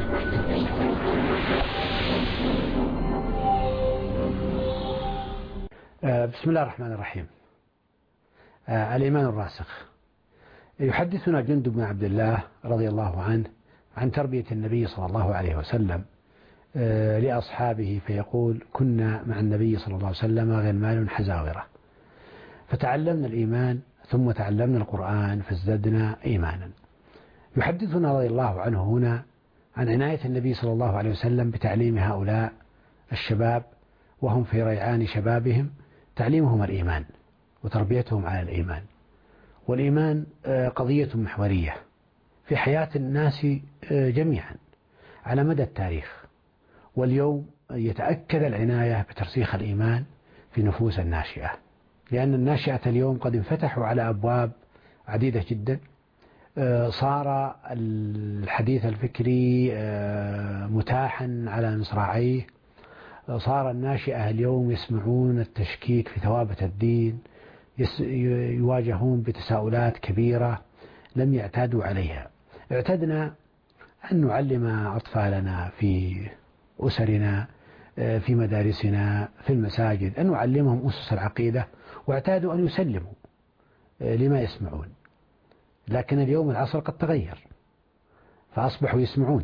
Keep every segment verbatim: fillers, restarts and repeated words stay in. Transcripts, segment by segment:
بسم الله الرحمن الرحيم. الإيمان الراسخ. يحدثنا جندب بن عبد الله رضي الله عنه عن تربية النبي صلى الله عليه وسلم لأصحابه، فيقول: كنا مع النبي صلى الله عليه وسلم غلمان حزاورة، فتعلمنا الإيمان ثم تعلمنا القرآن فازددنا إيمانا. يحدثنا رضي الله عنه هنا عن عناية النبي صلى الله عليه وسلم بتعليم هؤلاء الشباب وهم في ريعان شبابهم، تعليمهم الإيمان وتربيتهم على الإيمان. والإيمان قضية محورية في حياة الناس جميعا على مدى التاريخ، واليوم يتأكد العناية بترسيخ الإيمان في نفوس الناشئة، لأن الناشئة اليوم قد انفتحوا على أبواب عديدة جدا. صار الحديث الفكري متاحا على مصراعيه، صار الناشئة اليوم يسمعون التشكيك في ثوابت الدين، يواجهون بتساؤلات كبيرة لم يعتادوا عليها. اعتدنا أن نعلم أطفالنا في أسرنا، في مدارسنا، في المساجد، أن نعلمهم أسس العقيدة، واعتادوا أن يسلموا لما يسمعون. لكن اليوم العصر قد تغير، فأصبحوا يسمعون،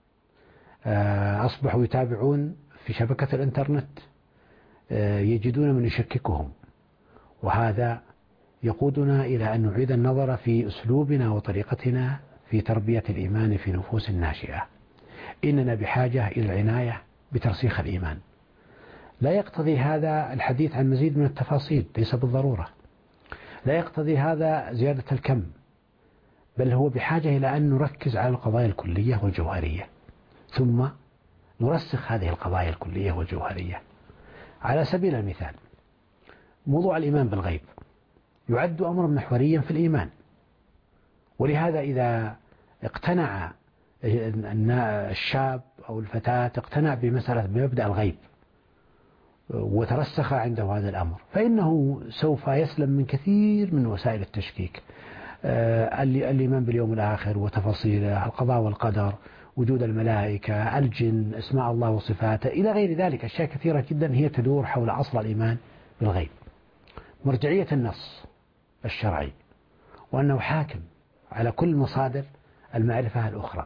أصبحوا يتابعون في شبكة الإنترنت، يجدون من يشككهم، وهذا يقودنا إلى أن نعيد النظر في أسلوبنا وطريقتنا في تربية الإيمان في نفوس الناشئة. إننا بحاجة إلى العناية بترسيخ الإيمان. لا يقتضي هذا الحديث عن مزيد من التفاصيل، ليس بالضرورة. لا يقتضي هذا زيادة الكم، بل هو بحاجة إلى أن نركز على القضايا الكلية والجوهرية، ثم نرسخ هذه القضايا الكلية والجوهرية. على سبيل المثال، موضوع الإيمان بالغيب يعد أمرا محوريا في الإيمان، ولهذا إذا اقتنع الشاب أو الفتاة اقتنع بمسألة بمبدأ الغيب وترسخ عنده هذا الأمر، فإنه سوف يسلم من كثير من وسائل التشكيك. الإيمان باليوم الآخر وتفاصيله، القضاء والقدر، وجود الملائكة، الجن، اسماء الله وصفاته، إلى غير ذلك. أشياء كثيرة جدا هي تدور حول أصل الإيمان بالغيب. مرجعية النص الشرعي، وأنه حاكم على كل مصادر المعرفة الأخرى.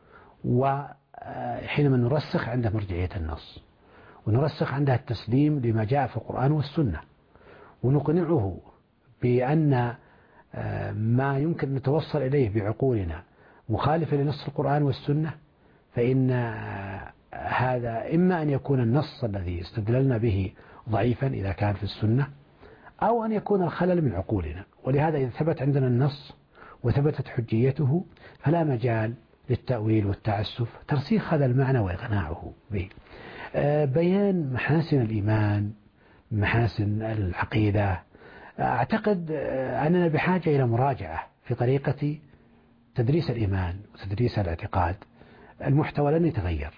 وحينما نرسخ عند مرجعية النص، ونرسخ عندها التسليم لما جاء في القرآن والسنة، ونقنعه بأن ما يمكن نتوصل إليه بعقولنا مخالفة لنص القرآن والسنة، فإن هذا إما أن يكون النص الذي استدللنا به ضعيفا إذا كان في السنة، أو أن يكون الخلل من عقولنا. ولهذا إذا ثبت عندنا النص وثبتت حجيته، فلا مجال للتأويل والتعسف، ترسيخ هذا المعنى وإقناعه به. بيان محاسن الإيمان، محاسن العقيدة. أعتقد أننا بحاجة إلى مراجعة في طريقة تدريس الإيمان وتدريس الاعتقاد. المحتوى لن يتغير،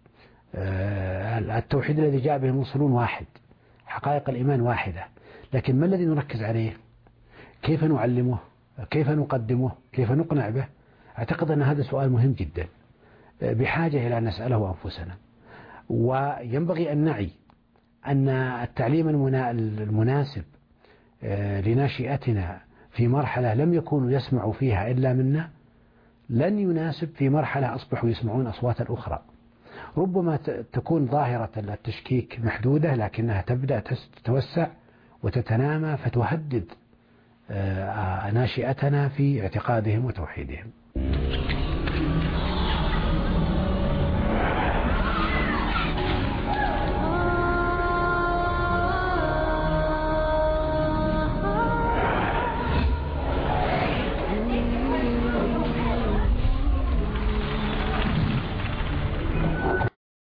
التوحيد الذي جاء به المرسلون واحد، حقائق الإيمان واحدة، لكن ما الذي نركز عليه؟ كيف نعلمه؟ كيف نقدمه؟ كيف نقنع به؟ أعتقد أن هذا سؤال مهم جدا، بحاجة إلى أن نسأله أنفسنا. وينبغي أن نعي أن التعليم المناسب لناشئتنا في مرحلة لم يكونوا يسمعوا فيها إلا منا، لن يناسب في مرحلة أصبحوا يسمعون أصوات الأخرى. ربما تكون ظاهرة التشكيك محدودة، لكنها تبدأ تتوسع وتتنامى، فتهدد ناشئتنا في اعتقادهم وتوحيدهم.